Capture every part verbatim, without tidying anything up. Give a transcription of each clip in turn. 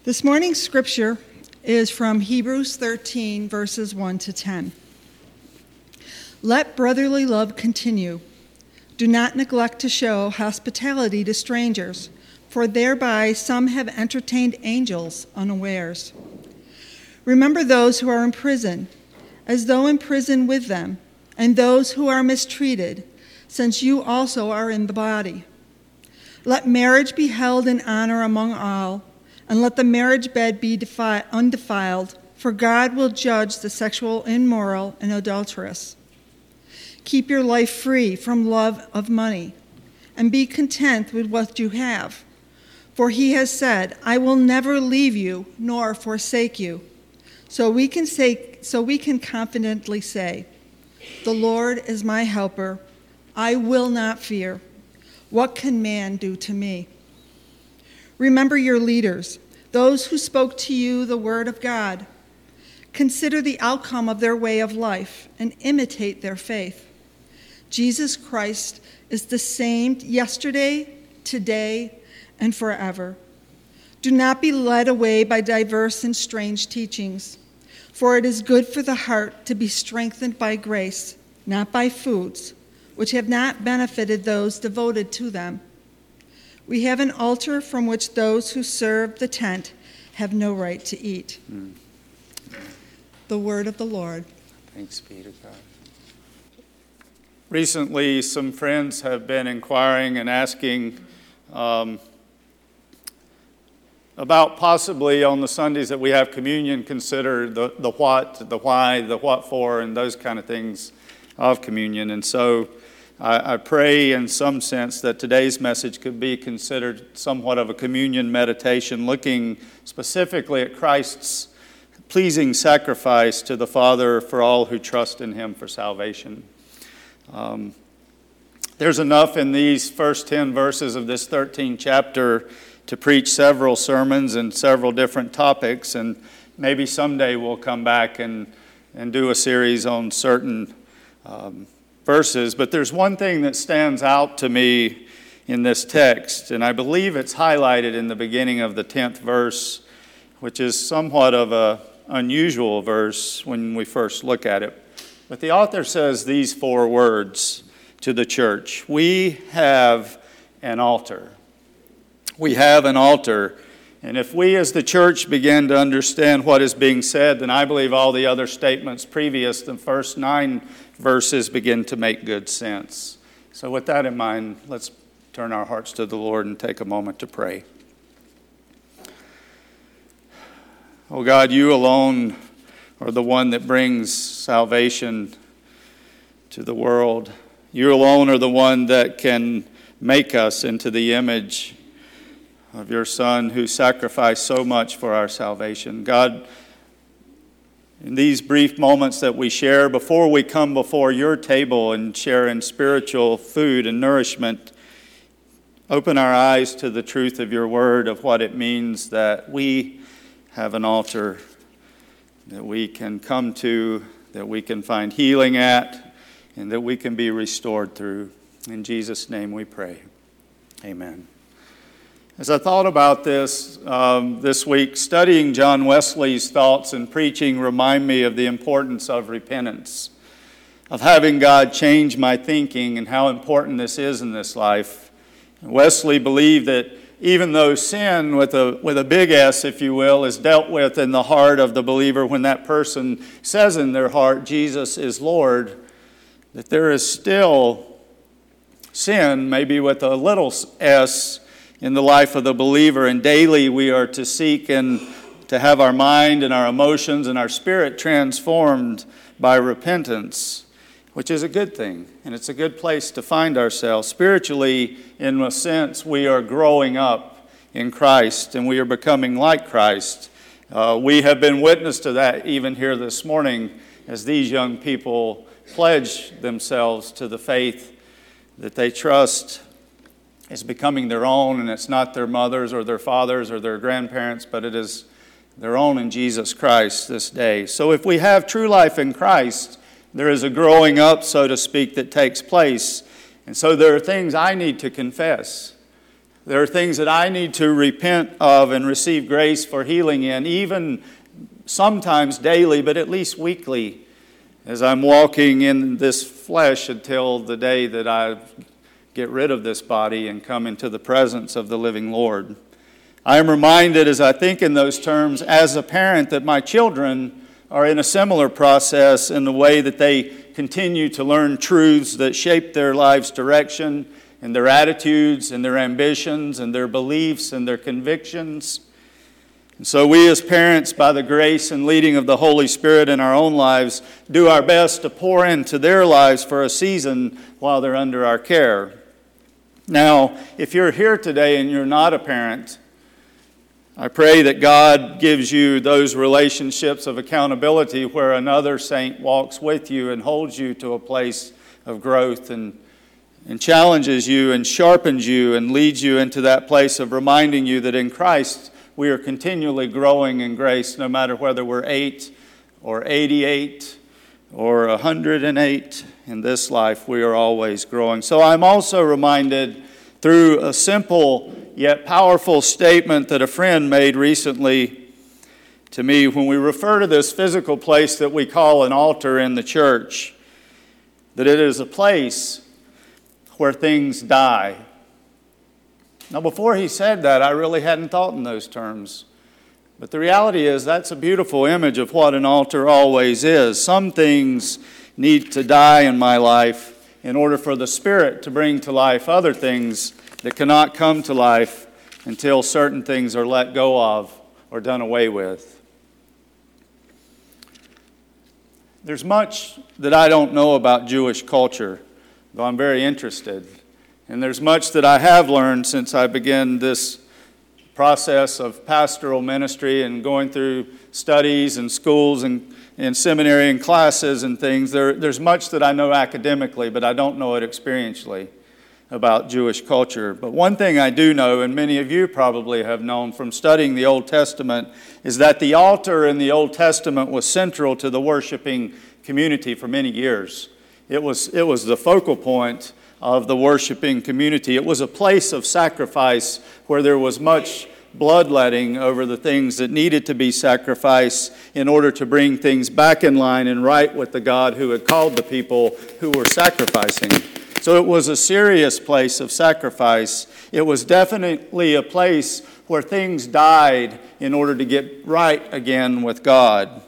This morning's scripture is from Hebrews thirteen, verses one to ten. Let brotherly love continue. Do not neglect to show hospitality to strangers, for thereby some have entertained angels unawares. Remember those who are in prison, as though in prison with them, and those who are mistreated, since you also are in the body. Let marriage be held in honor among all, and let the marriage bed be defi- undefiled, for God will judge the sexual immoral and adulterous. Keep your life free from love of money, and be content with what you have. For he has said, I will never leave you nor forsake you. So we can say, so we can confidently say, the Lord is my helper. I will not fear. What can man do to me? Remember your leaders, those who spoke to you the word of God. Consider the outcome of their way of life and imitate their faith. Jesus Christ is the same yesterday, today, and forever. Do not be led away by diverse and strange teachings, for it is good for the heart to be strengthened by grace, not by foods, which have not benefited those devoted to them. We have an altar from which those who serve the tent have no right to eat. Mm. The word of the Lord. Thanks be to God. Recently, some friends have been inquiring and asking um, about possibly on the Sundays that we have communion, consider the, the what, the why, the what for, and those kind of things of communion. And so I, I pray in some sense that today's message could be considered somewhat of a communion meditation, looking specifically at Christ's pleasing sacrifice to the Father for all who trust in him for salvation. Um, there's enough in these first ten verses of this thirteenth chapter to preach several sermons and several different topics, and maybe someday we'll come back and, and do a series on certain um, verses. But there's one thing that stands out to me in this text, and I believe it's highlighted in the beginning of the tenth verse, which is somewhat of an unusual verse when we first look at it. But the author says these four words to the church: we have an altar. We have an altar. And if we as the church begin to understand what is being said, then I believe all the other statements previous, the first nine verses, begin to make good sense. So with that in mind, let's turn our hearts to the Lord and take a moment to pray. Oh God, you alone are the one that brings salvation to the world. You alone are the one that can make us into the image of your Son who sacrificed so much for our salvation. God, in these brief moments that we share before we come before your table and share in spiritual food and nourishment, open our eyes to the truth of your word, of what it means that we have an altar that we can come to, that we can find healing at, and that we can be restored through. In Jesus' name we pray. Amen. As I thought about this um, this week, studying John Wesley's thoughts and preaching remind me of the importance of repentance, of having God change my thinking and how important this is in this life. Wesley believed that even though sin, with a with a big S, if you will, is dealt with in the heart of the believer when that person says in their heart, Jesus is Lord, that there is still sin, maybe with a little s, in the life of the believer. And daily we are to seek and to have our mind and our emotions and our spirit transformed by repentance, which is a good thing, and it's a good place to find ourselves. Spiritually, in a sense, we are growing up in Christ, and we are becoming like Christ. Uh, we have been witness to that even here this morning as these young people pledge themselves to the faith that they trust is becoming their own, and it's not their mothers or their fathers or their grandparents, but it is their own in Jesus Christ this day. So if we have true life in Christ, there is a growing up, so to speak, that takes place. And so there are things I need to confess. There are things that I need to repent of and receive grace for healing in, even sometimes daily, but at least weekly, as I'm walking in this flesh until the day that I get rid of this body and come into the presence of the living Lord. I am reminded as I think in those terms as a parent that my children are in a similar process in the way that they continue to learn truths that shape their life's direction and their attitudes and their ambitions and their beliefs and their convictions. And so we as parents, by the grace and leading of the Holy Spirit in our own lives, do our best to pour into their lives for a season while they're under our care. Now, if you're here today and you're not a parent, I pray that God gives you those relationships of accountability where another saint walks with you and holds you to a place of growth and, and challenges you and sharpens you and leads you into that place of reminding you that in Christ we are continually growing in grace, no matter whether we're eight or eighty-eight or one hundred eight. In this life, we are always growing. So I'm also reminded through a simple yet powerful statement that a friend made recently to me when we refer to this physical place that we call an altar in the church, that it is a place where things die. Now, before he said that, I really hadn't thought in those terms. But the reality is that's a beautiful image of what an altar always is. Some things need to die in my life in order for the Spirit to bring to life other things that cannot come to life until certain things are let go of or done away with. There's much that I don't know about Jewish culture, though I'm very interested. And there's much that I have learned since I began this process of pastoral ministry and going through studies and schools and, and seminary and classes and things. There, there's much that I know academically, but I don't know it experientially about Jewish culture. But one thing I do know, and many of you probably have known from studying the Old Testament, is that the altar in the Old Testament was central to the worshiping community for many years. It was, it was the focal point of the worshiping community. It was a place of sacrifice where there was much bloodletting over the things that needed to be sacrificed in order to bring things back in line and right with the God who had called the people who were sacrificing. So it was a serious place of sacrifice. It was definitely a place where things died in order to get right again with God.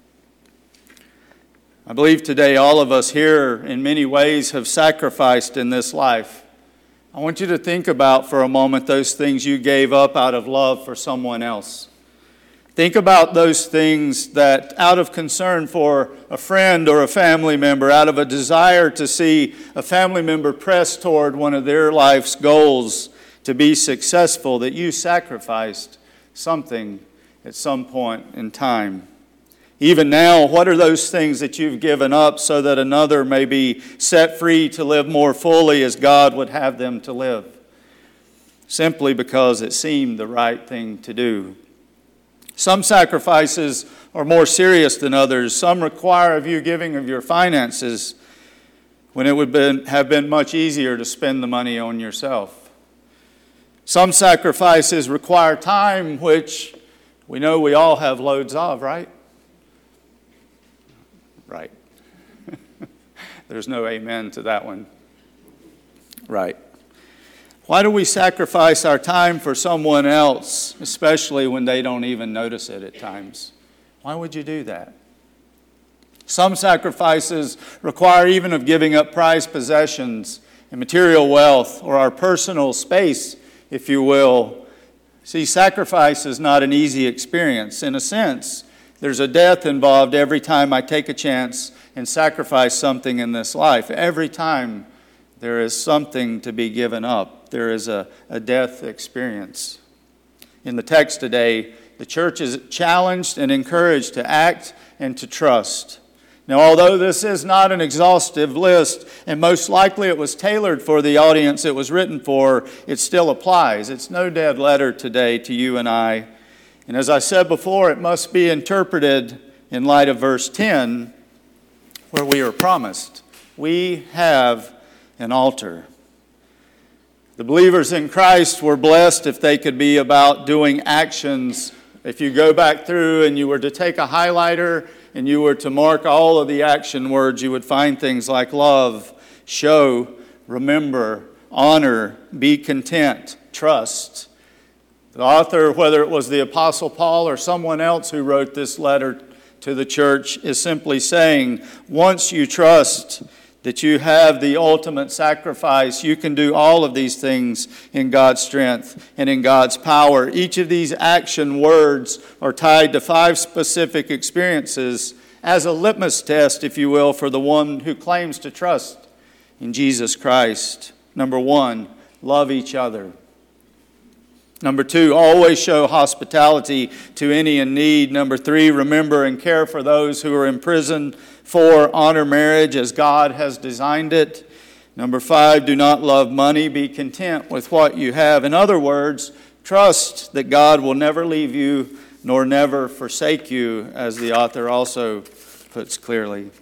I believe today all of us here in many ways have sacrificed in this life. I want you to think about for a moment those things you gave up out of love for someone else. Think about those things that out of concern for a friend or a family member, out of a desire to see a family member press toward one of their life's goals to be successful, that you sacrificed something at some point in time. Even now, what are those things that you've given up so that another may be set free to live more fully as God would have them to live? Simply because it seemed the right thing to do. Some sacrifices are more serious than others. Some require of you giving of your finances when it would been, have been much easier to spend the money on yourself. Some sacrifices require time, which we know we all have loads of, right? Right. There's no amen to that one. Right. Why do we sacrifice our time for someone else, especially when they don't even notice it at times? Why would you do that? Some sacrifices require even of giving up prized possessions and material wealth or our personal space, if you will. See, sacrifice is not an easy experience. In a sense, there's a death involved every time I take a chance and sacrifice something in this life. Every time there is something to be given up. There is a, a death experience. In the text today, the church is challenged and encouraged to act and to trust. Now, although this is not an exhaustive list, and most likely it was tailored for the audience it was written for, it still applies. It's no dead letter today to you and I. And as I said before, it must be interpreted in light of verse ten, where we are promised, we have an altar. The believers in Christ were blessed if they could be about doing actions. If you go back through and you were to take a highlighter and you were to mark all of the action words, you would find things like love, show, remember, honor, be content, trust. The author, whether it was the Apostle Paul or someone else who wrote this letter to the church, is simply saying, once you trust that you have the ultimate sacrifice, you can do all of these things in God's strength and in God's power. Each of these action words are tied to five specific experiences as a litmus test, if you will, for the one who claims to trust in Jesus Christ. Number one, love each other. Number two, always show hospitality to any in need. Number three, remember and care for those who are in prison. Four, honor marriage as God has designed it. Number five, do not love money. Be content with what you have. In other words, trust that God will never leave you nor never forsake you, as the author also puts clearly.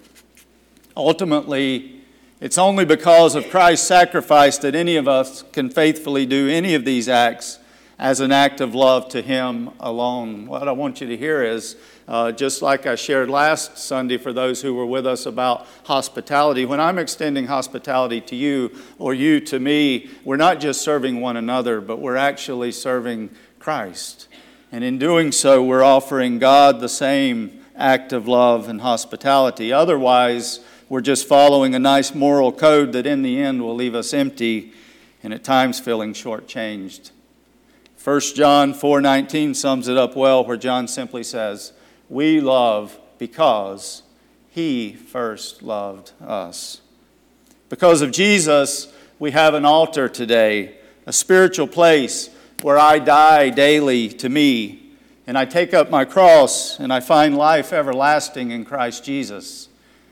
Ultimately, it's only because of Christ's sacrifice that any of us can faithfully do any of these acts as an act of love to Him alone. What I want you to hear is, uh, just like I shared last Sunday for those who were with us about hospitality, when I'm extending hospitality to you or you to me, we're not just serving one another, but we're actually serving Christ. And in doing so, we're offering God the same act of love and hospitality. Otherwise, we're just following a nice moral code that in the end will leave us empty and at times feeling shortchanged. First John four nineteen sums it up well, where John simply says, we love because He first loved us. Because of Jesus, we have an altar today, a spiritual place where I die daily to me, and I take up my cross and I find life everlasting in Christ Jesus.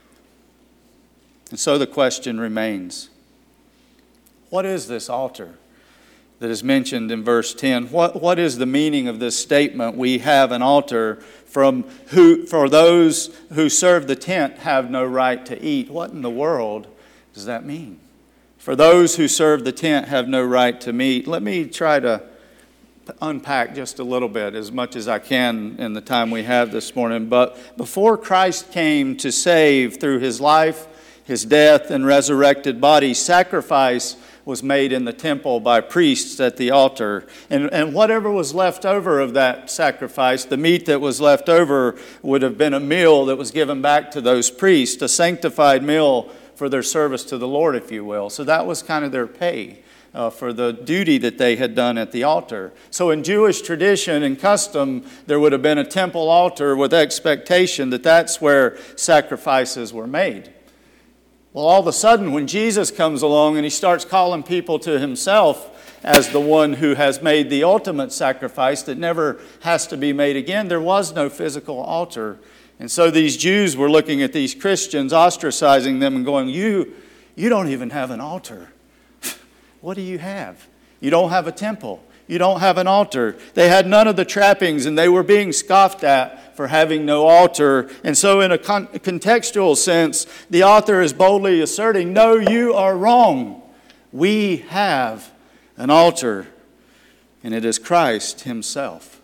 And so the question remains, what is this altar that is mentioned in verse ten? What, what is the meaning of this statement? We have an altar from who, for those who serve the tent have no right to eat. What in the world does that mean? For those who serve the tent have no right to meat. Let me try to unpack just a little bit, as much as I can in the time we have this morning. But before Christ came to save through His life, His death, and resurrected body, sacrifice was made in the temple by priests at the altar. And, and whatever was left over of that sacrifice, the meat that was left over, would have been a meal that was given back to those priests, a sanctified meal for their service to the Lord, if you will. So that was kind of their pay uh, for the duty that they had done at the altar. So in Jewish tradition and custom, there would have been a temple altar with expectation that that's where sacrifices were made. Well, all of a sudden, when Jesus comes along and He starts calling people to Himself as the one who has made the ultimate sacrifice that never has to be made again, there was no physical altar. And so these Jews were looking at these Christians, ostracizing them and going, you, you don't even have an altar. What do you have? You don't have a temple. You don't have an altar. They had none of the trappings, and they were being scoffed at for having no altar. And so in a con- contextual sense, the author is boldly asserting, no, you are wrong. We have an altar, and it is Christ Himself.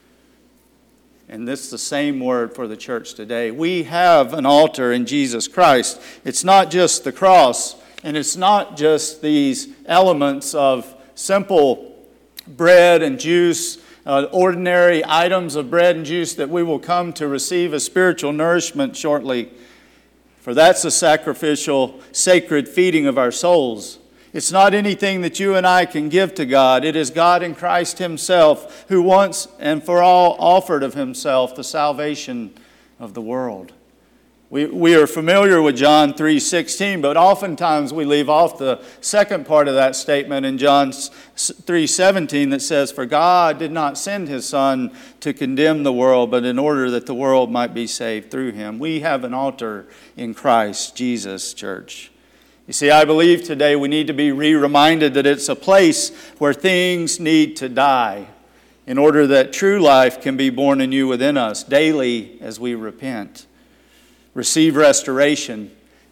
And this is the same word for the church today. We have an altar in Jesus Christ. It's not just the cross, and it's not just these elements of simple bread and juice, uh, ordinary items of bread and juice that we will come to receive as spiritual nourishment shortly. For that's a sacrificial, sacred feeding of our souls. It's not anything that you and I can give to God. It is God in Christ Himself who once and for all offered of Himself the salvation of the world. We, we are familiar with John three sixteen, but oftentimes we leave off the second part of that statement in John three seventeen that says, for God did not send His Son to condemn the world, but in order that the world might be saved through Him. We have an altar in Christ Jesus, church. You see, I believe today we need to be re-reminded that it's a place where things need to die in order that true life can be born anew within us daily as we repent. Receive restoration,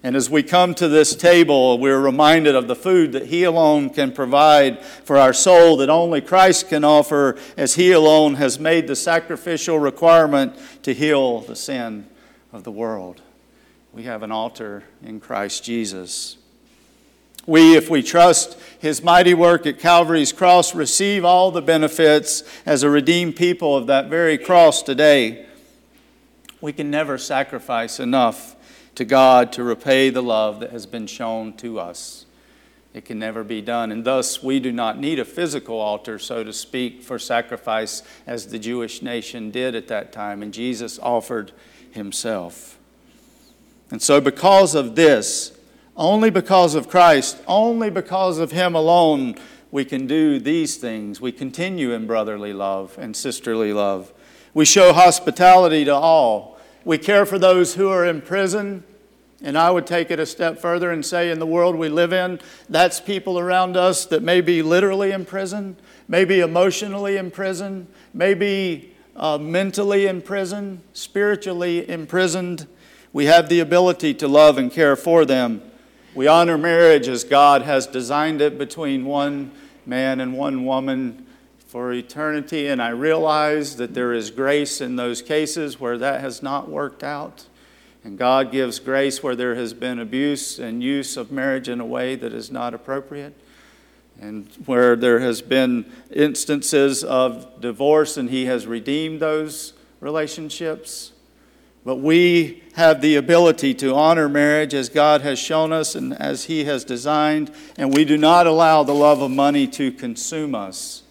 And as we come to this table, we're reminded of the food that He alone can provide for our soul, that only Christ can offer, as He alone has made the sacrificial requirement to heal the sin of the world. We have an altar in Christ Jesus. We, if we trust His mighty work at Calvary's cross, receive all the benefits as a redeemed people of that very cross today. We can never sacrifice enough to God to repay the love that has been shown to us. It can never be done. And thus, we do not need a physical altar, so to speak, for sacrifice as the Jewish nation did at that time. And Jesus offered Himself. And so because of this, only because of Christ, only because of Him alone, we can do these things. We continue in brotherly love and sisterly love. We show hospitality to all. We care for those who are in prison. And I would take it a step further and say in the world we live in, that's people around us that may be literally in prison, maybe emotionally in prison, maybe uh, mentally in prison, spiritually imprisoned. We have the ability to love and care for them. We honor marriage as God has designed it between one man and one woman for eternity. And I realize that there is grace in those cases where that has not worked out. And God gives grace where there has been abuse and use of marriage in a way that is not appropriate. And where there has been instances of divorce and He has redeemed those relationships. But we have the ability to honor marriage as God has shown us and as He has designed. And we do not allow the love of money to consume us,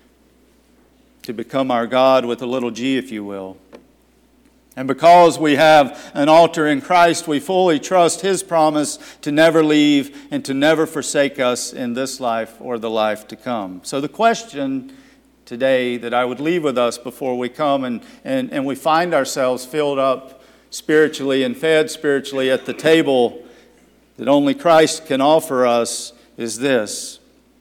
to become our God with a little g, if you will. And because we have an altar in Christ, we fully trust His promise to never leave and to never forsake us in this life or the life to come. So the question today that I would leave with us before we come and, and, and we find ourselves filled up spiritually and fed spiritually at the table that only Christ can offer us is this.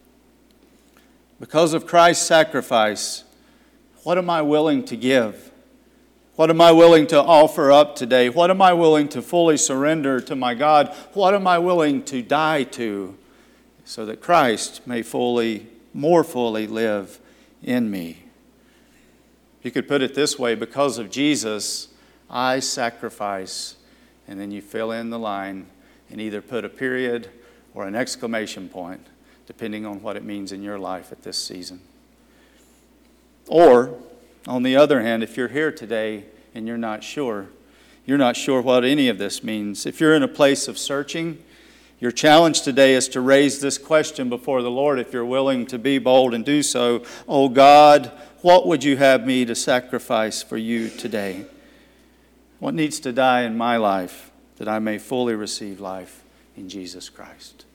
Because of Christ's sacrifice, what am I willing to give? What am I willing to offer up today? What am I willing to fully surrender to my God? What am I willing to die to so that Christ may fully, more fully live in me? You could put it this way: because of Jesus, I sacrifice. And then you fill in the line and either put a period or an exclamation point, depending on what it means in your life at this season. Or, on the other hand, if you're here today and you're not sure, you're not sure what any of this means, if you're in a place of searching, your challenge today is to raise this question before the Lord, if you're willing to be bold and do so. Oh God, what would you have me to sacrifice for you today? What needs to die in my life that I may fully receive life in Jesus Christ?